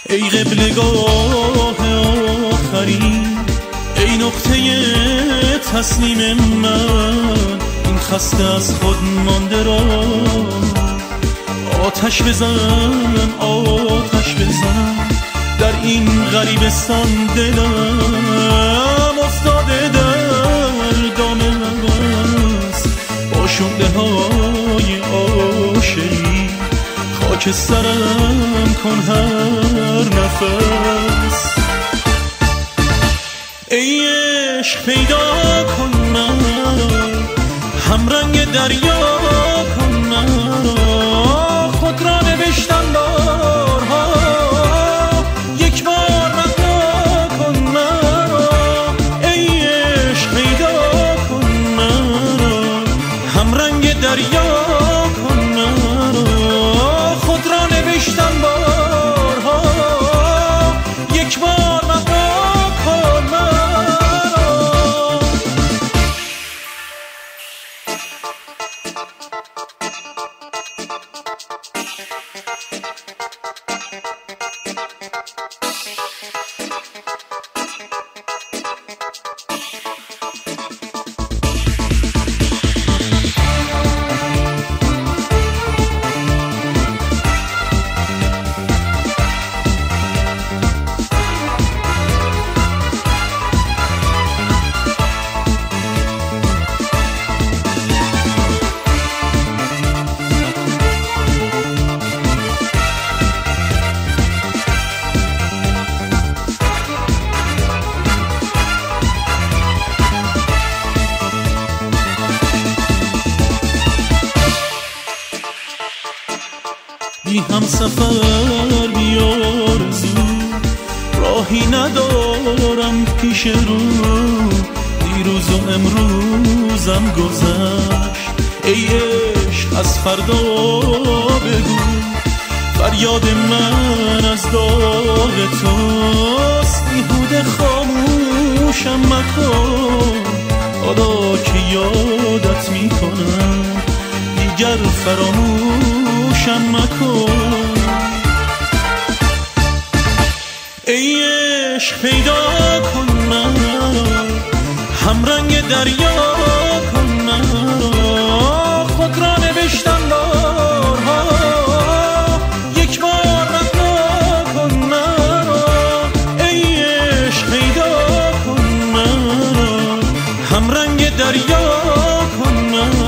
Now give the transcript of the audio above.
ای قبلگاه آخرین، ای نقطه تسلیم من، این خسته از خود مانده را آتش بزن، آتش بزن. در این غریبستان دلم افتاده در دام هوس، با شعله های عاشقی خاک سرم کن هر نفس. ای عشق پیدا کن مرا، همرنگ دریا کن مرا، خود را نوشتم بارها، یک بار رها کن مرا. ای عشق پیدا کن مرا، همرنگ دریا کن مرا، خود را نوشتم بارها، یک بار رها کن مرا. بی هم سفر بی آرزو، راهی ندارم پیش رو، دیروز و امروزم گذشت. ای عشق از فردا بگو، فریاد من از داغ توست، بیهوده خاموشم مکن، حالا که یادت میکنم دیگر فراموشم مکن. ای عشق پیدا کن مرا، همرنگ دریا کن مرا، خود را نوشتم بارها، یک بار رها کن مرا. ای عشق پیدا کن مرا، همرنگ دریا کن مرا،